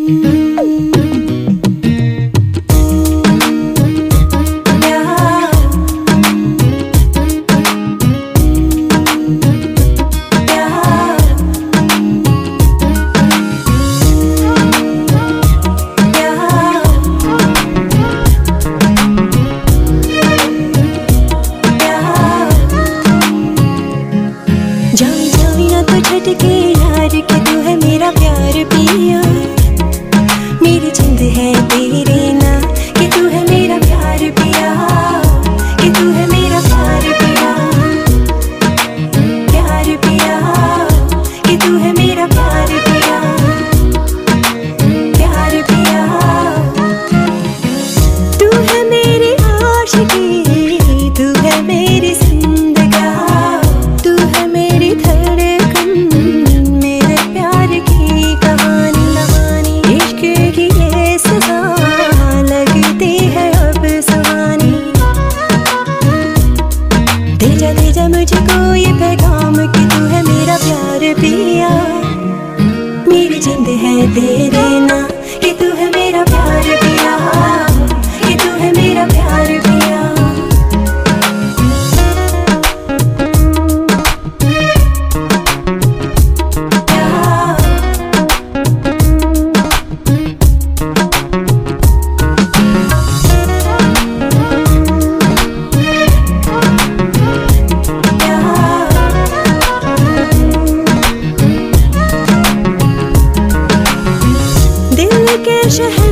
के यार कि तू है मेरा प्यार पिया, मेरी जिंद है तेरे ना कि तू है मेरा प्यार पिया, कि तू है मेरा प्यार पिया, प्यार पिया, कि तू है मेरा प्यार पिया, प्यार पिया। तू है मेरी आशिकी, तू है मेरी जिंदगा, तू है मेरी धड़कन, मेरे प्यार की कहानी। इश्क की ये सजा लगती है अब सुहानी। दे जा मुझको ये पैगाम कि तू है मेरा प्यार पिया, मेरी जिंद है तेरे ना कि तू है मेरा प्यार पिया, कि तू है मेरा प्यार पिया। दिल के शहर